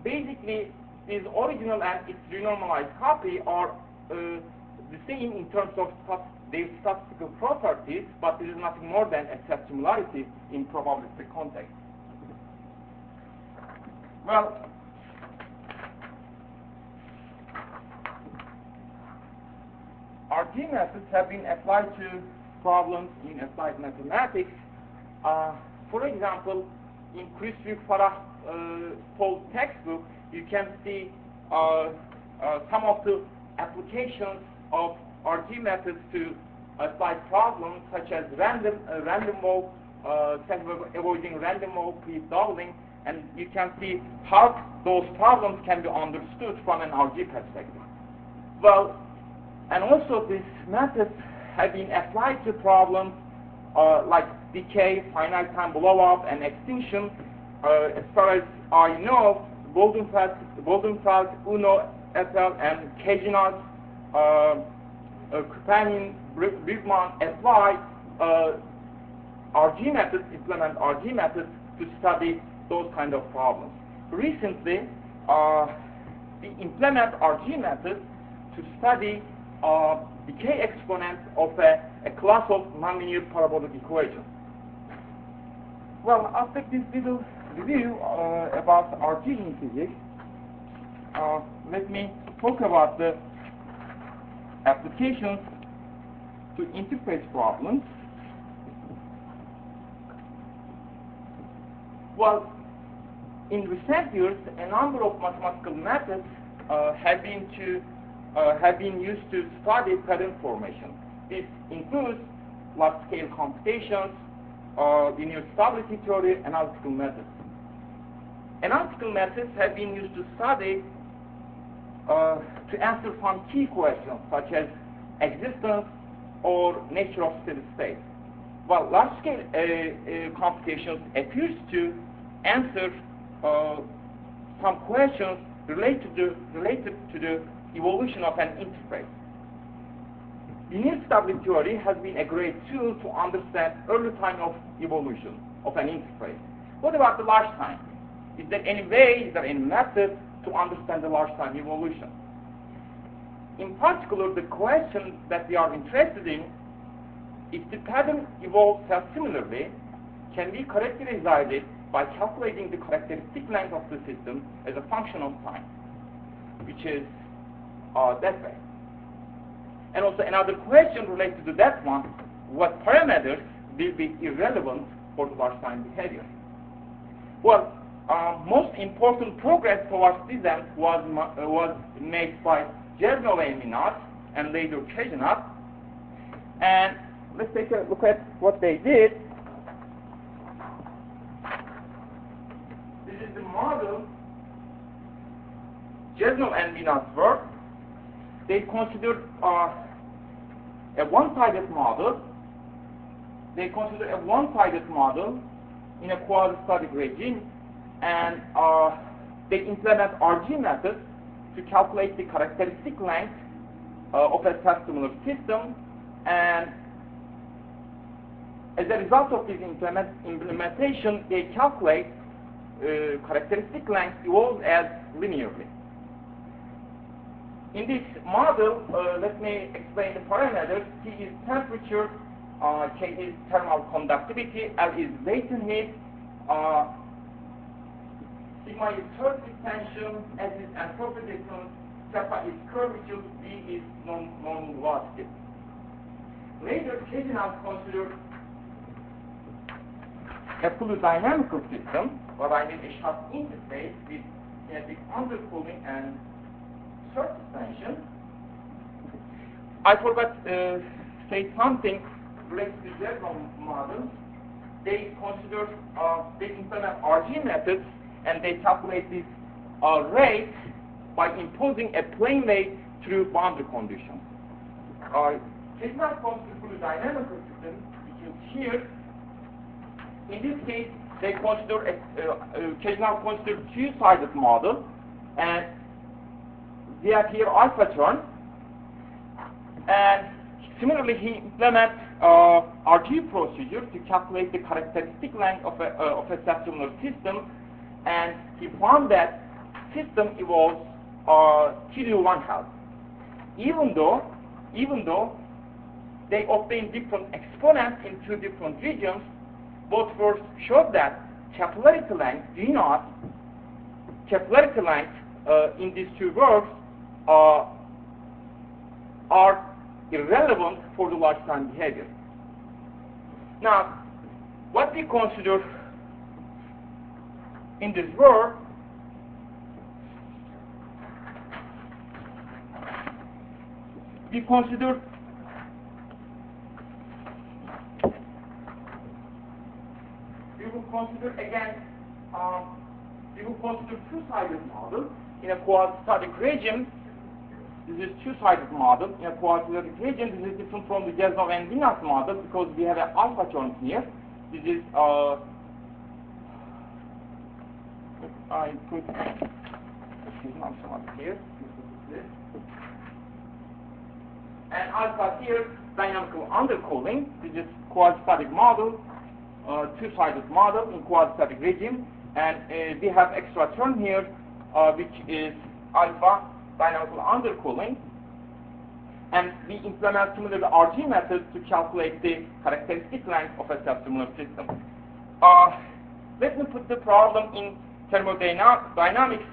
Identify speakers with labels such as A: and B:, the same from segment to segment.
A: basically this original and its renormalized copy are the same in terms of their statistical properties, but this is nothing more than a test similarity in probabilistic context. Well, RG methods have been applied to problems in applied mathematics. For example, in Chris Farah's textbook, you can see some of the applications of RG methods to applied problems, such as random walk, avoiding random walk, doubling, and you can see how those problems can be understood from an RG perspective. Well, and also these methods have been applied to problems like decay, finite time blow-up, and extinction. As far as I know, Goldenfeld, Uno et al., and Kejinat, Kupanin, Bridgman apply RG methods, implement RG methods to study those kind of problems. Recently, we implement RG methods to study decay exponents of a class of nonlinear parabolic equations. Well, after this little review about RG in physics, let me talk about the applications to interface problems. Well, in recent years, a number of mathematical methods have been used to study pattern formation. This includes large-scale computations, linear stability theory, analytical methods. Analytical methods have been used to study to answer some key questions such as existence or nature of steady state. While large-scale computations appears to answer some questions related to the evolution of an interface. Linear stability theory has been a great tool to understand early time of evolution of an interface. What about the large time? Is there any method to understand the large time evolution? In particular, the question that we are interested in, if the pattern evolves self-similarly, can be characterized by calculating the characteristic length of the system as a function of time, which is that way. And also another question related to that one, what parameters will be irrelevant for the large time behavior? Well, most important progress towards this end was made by Jesnov and Minot and later Kejinat. And let's take a look at what they did. This is the model Jesnov and Minot's work. They considered a one-sided model. They consider a one-sided model in a quasi-static regime, and they implement RG methods to calculate the characteristic length of a self-similar system. And as a result of this implementation, they calculate characteristic length evolves as linearly. In this model, let me explain the parameters. T is temperature, K is thermal conductivity, L is latent heat, sigma is surface tension, S is entropy difference, kappa is curvature, V is normal velocity. Later, Kejinat considered a fully dynamical system, but I mean a sharp interface with kinetic undercooling and surface tension. I forgot to say something related to the Jesnov model. They consider, they implement RG methods, and they calculate this rate by imposing a plane wave through boundary conditions. Kejinat considers fully dynamical system, which is here. In this case, they consider Kejinat considers two-sided model, and we have here alpha term, and similarly he implements RG procedure to calculate the characteristic length of a self-similar system, and he found that system evolves TU1 even though they obtain different exponents in two different regions. Both works showed that capillarity length G0, capillarity length in these two works are irrelevant for the large time behavior. Now, what we consider in this work we consider two-sided model in a quadratic region. This is two-sided model in a quadratic region. This is different from the Jasnov and Vinas model because we have an alpha term here. This is I put here. And alpha here, dynamical undercooling. This is quadratic model, two-sided model in quadratic regime. And we have extra term here, which is alpha, dynamical undercooling. And we implement similar RG methods to calculate the characteristic length of a self-similar system. Let me put the problem in thermodynamics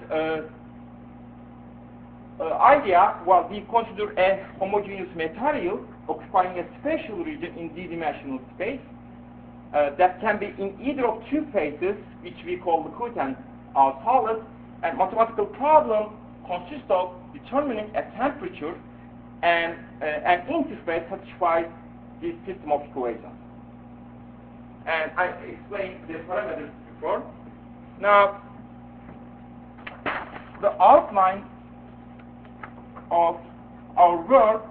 A: idea. Well, we consider a homogeneous material occupying a spatial region in d-dimensional space that can be in either of two phases, which we call liquid and solid. And mathematical problem consists of determining a temperature and an interface satisfies this system of equations. And I explained the parameters before. Now, the outline of our work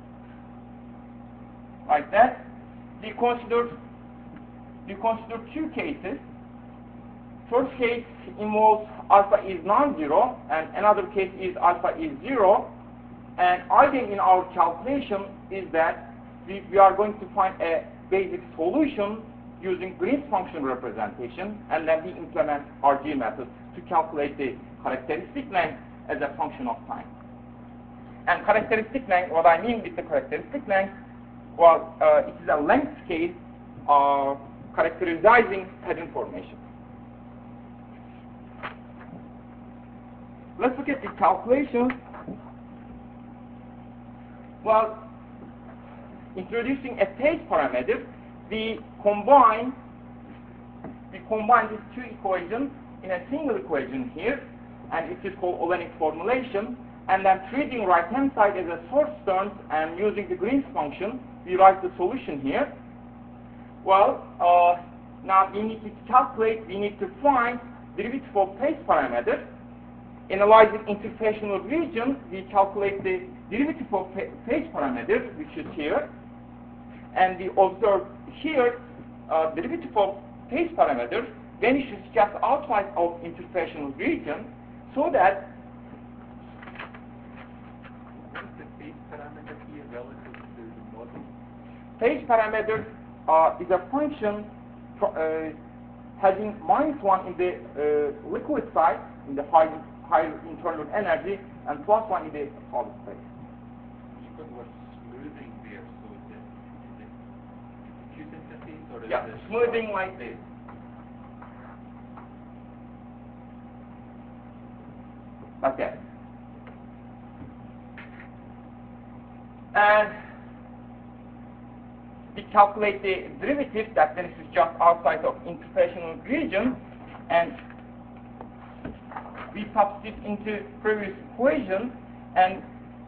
A: like that, we consider two cases. First case involves alpha is non-zero, and another case is alpha is 0. And idea in our calculation is that we are going to find a basic solution using Green's function representation, and then we implement RG methods to calculate the characteristic length as a function of time. And characteristic length, what I mean with the characteristic length, well, it is a length scale characterizing pattern formation. Let's look at the calculations. Well, introducing a phase parameter, we combine these two equations in a single equation here, and it is called Olenek formulation. And then treating right-hand side as a source terms and using the Green's function, we write the solution here. Well, now we need to calculate, we need to find derivative of phase parameter. Analyzing interfacial region, we calculate the derivative of phase parameter, which is here. And we observe here, derivative of phase parameter vanishes just outside of interfacial region, so that phase parameter is a function having -1 in the liquid side, in the higher internal energy, and +1 in the solid state.
B: Because we're smoothing there, so is it Q interface or is
A: yeah,
B: it
A: smoothing like this. Like that. And we calculate the derivative that then is just outside of interfacial region, and we substitute into previous equation, and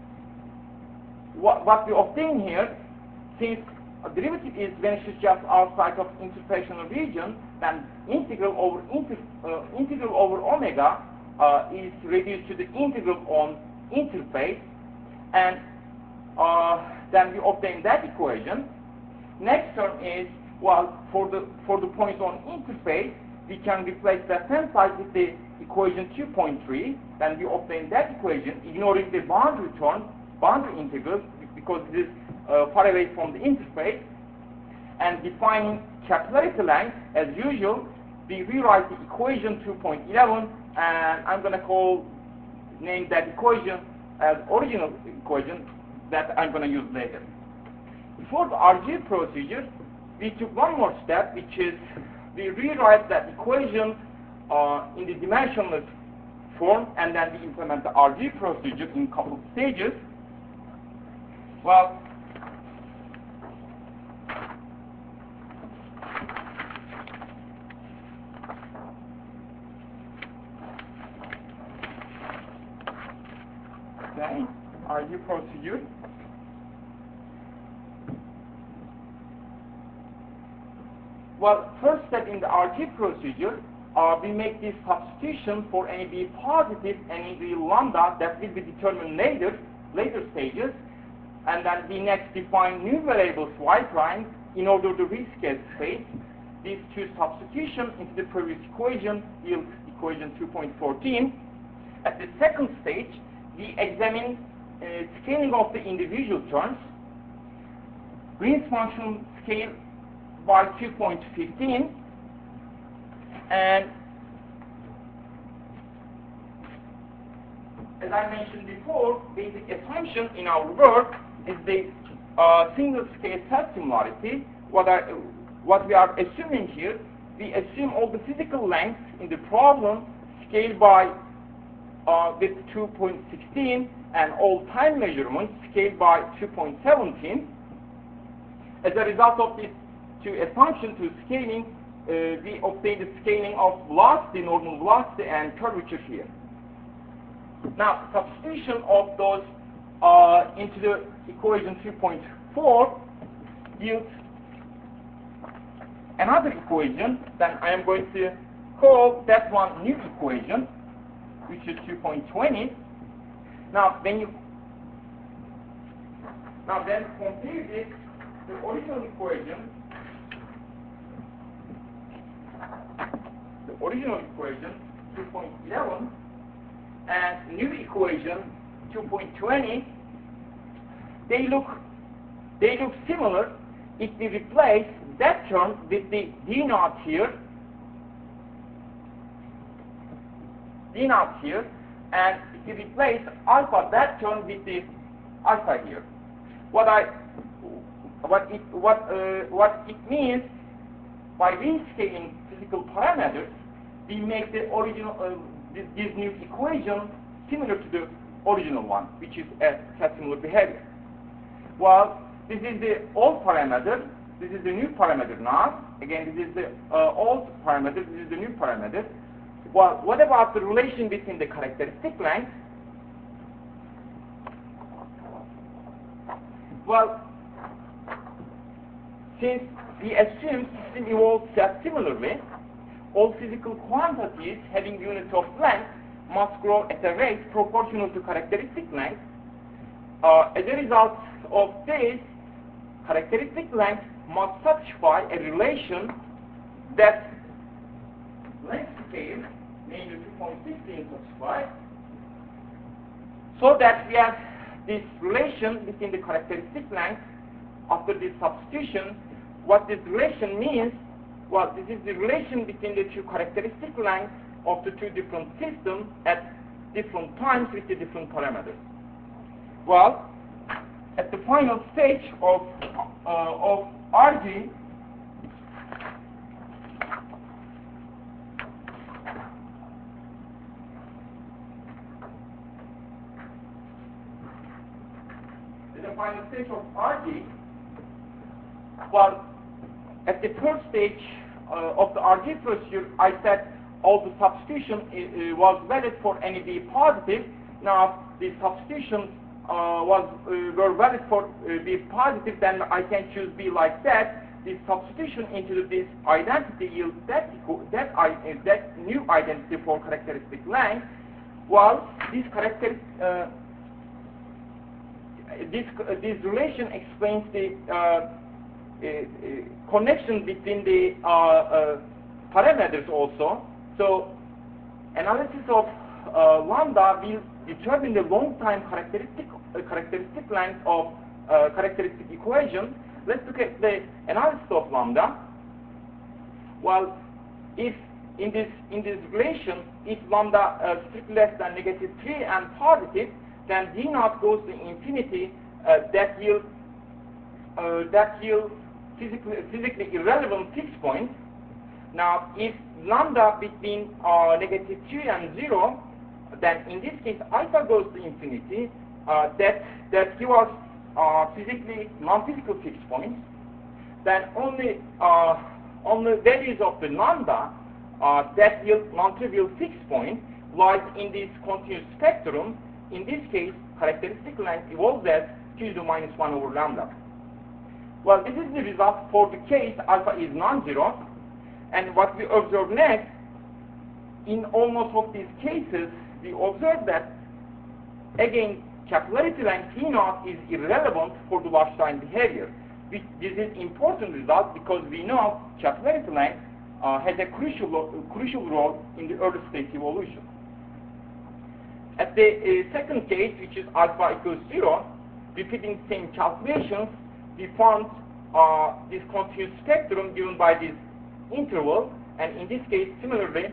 A: what we obtain here, since a derivative is vanishes just outside of interfacial region, then integral over omega is reduced to the integral on interface, and then we obtain that equation. Next term is, well, for the points on interface, we can replace the left-hand side with the equation 2.3. Then we obtain that equation, ignoring the boundary term, boundary integrals, because it is far away from the interface. And defining capillarity length, as usual, we rewrite the equation 2.11 and I'm going to name that equation as original equation that I'm going to use later. For the RG procedure, we took one more step, which is we rewrite that equation in the dimensionless form, and then we implement the RG procedure in couple stages. Well, okay, RG procedure. Well, first step in the RG procedure, we make this substitution for any B positive, any B lambda that will be determined later stages, and then we next define new variables y prime in order to rescale space. These two substitutions into the previous equation yields equation 2.14. At the second stage, we examine scaling of the individual terms. Green's function scale by 2.15, and as I mentioned before, basic assumption in our work is the single scale test similarity. What we are assuming here, we assume all the physical lengths in the problem scaled by with 2.16 and all time measurements scaled by 2.17. As a result of these two assumptions to scaling, we obtain the scaling of velocity, normal velocity, and curvature here. Now, substitution of those into the equation 2.4 yields another equation. Then I am going to call that one new equation, which is 2.20. Now, then compare this to the original equation. The original equation 2.11 and new equation 2.20. They look similar if we replace that term with the d naught here, and if we replace alpha, that term with the alpha here. What it means, by rescaling physical parameters, we make the original this new equation similar to the original one, which is a similar behavior. Well, this is the old parameter. This is the new parameter now. Again, this is the old parameter. This is the new parameter. Well, what about the relation between the characteristic length? Well, since we assume system evolves similarly, all physical quantities having units of length must grow at a rate proportional to characteristic length. As a result of this, characteristic length must satisfy a relation that length scale, namely 2.16, satisfies, so that we have this relation between the characteristic length after this substitution. What this relation means, well, this is the relation between the two characteristic lengths of the two different systems at different times with the different parameters. Well, at the final stage of RG, well, at the first stage of the RG procedure, I said all the substitution was valid for any B positive. Now, the substitutions were valid for B positive, then I can choose B like that. The substitution into this identity yields that new identity for characteristic length. Well, this relation explains the connection between the parameters also. So, analysis of lambda will determine the long-time characteristic length of characteristic equation. Let's look at the analysis of lambda. Well, if in this relation, if lambda strictly less than -3 and positive, then d naught goes to infinity. That yields physically irrelevant fixed point. Now, if lambda between -3 and 0, then in this case alpha goes to infinity. That gives us physically non-physical fixed points. Then only values of the lambda that yield non-trivial fixed point lies in this continuous spectrum. In this case, characteristic length evolves as q to the -1 over lambda. Well, this is the result for the case alpha is non-zero. And what we observe next, in almost of these cases, we observe that, again, capillarity length T naught is irrelevant for the Large-Stein behavior. This is important result because we know capillarity length has a crucial role in the early state evolution. At the second case, which is alpha equals 0, repeating the same calculations, we found this continuous spectrum given by this interval, and in this case, similarly,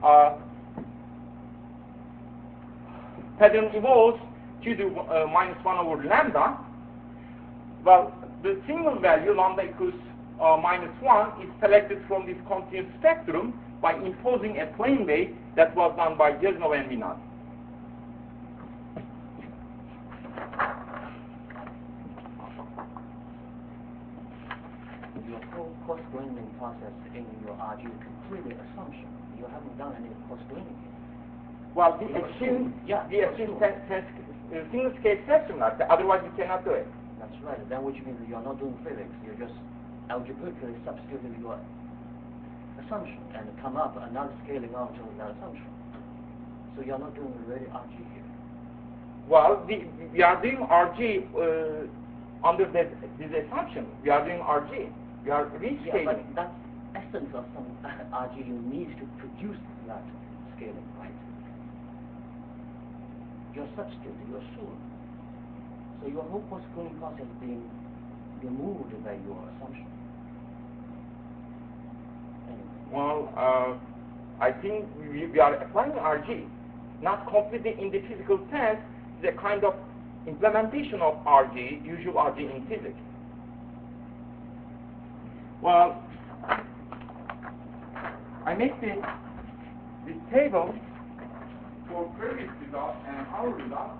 A: pattern evolves to the -1 over lambda. Well, the single value lambda equals -1 is selected from this continuous spectrum by imposing a plane wave that was done by Jesnov and Minard.
C: Your whole coarse-graining process in your RG is completely assumption. You haven't done any coarse-graining here.
A: Well, we assume single scale section like that. Otherwise, you cannot do it.
C: That's right. Then which means you're not doing physics. You're just algebraically substituting your assumption and come up another scaling out of that assumption. So you're not doing really RG here.
A: Well, we are doing RG under this assumption. We are doing RG. We are rescaling.
C: Yeah, but that's essence of some RG you need to produce that scaling, right? You're substituting, you assume. So your whole coarse-graining process is being removed by your assumption. Anyway.
A: Well, I think we are applying RG, not completely in the physical sense. It's a kind of implementation of RG, usual RG in physics. Well, I make this table for previous result and our result.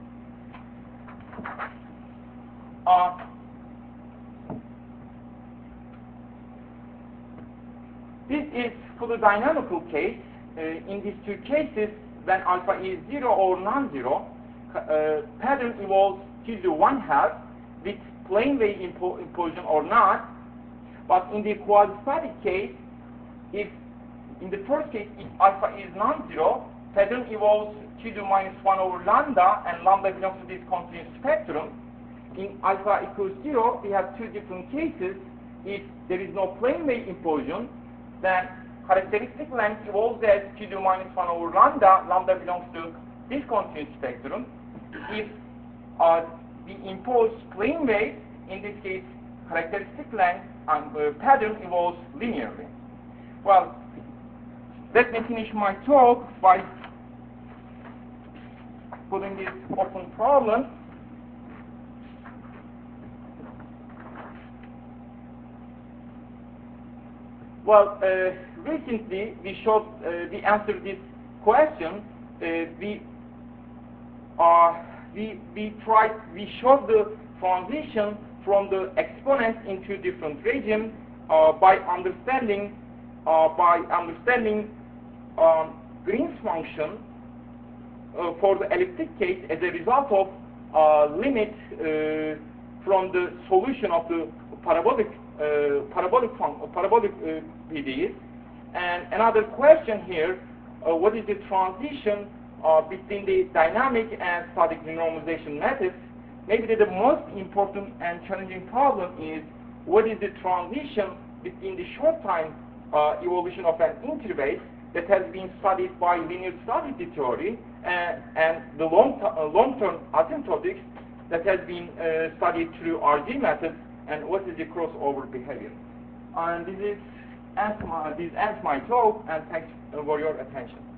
A: This is for the dynamical case. In these two cases, when alpha is 0 or non-zero, pattern evolves to the 1/2 with plane wave implosion or not. But in the quasi-static case, if in the first case, if alpha is non-zero, pattern evolves to the -1 over lambda, and lambda belongs to this continuous spectrum. In alpha equals 0, we have two different cases. If there is no plane wave implosion, then characteristic length evolves as to the -1 over lambda. Lambda belongs to this continuous spectrum. If we impose plane wave, in this case, characteristic length and pattern evolves linearly. Well, let me finish my talk by putting this open problem. Well, recently we answered this question. We showed the transition from the exponents into different regions by understanding Green's function for the elliptic case as a result of limit from the solution of the parabolic PDEs. And another question here: what is the transition between the dynamic and static renormalization methods? Maybe the most important and challenging problem is what is the transition between the short time evolution of an interbase that has been studied by linear stability theory and the long-term asymptotics that has been studied through RG methods, and what is the crossover behavior. And this is ends my talk, and thanks for your attention.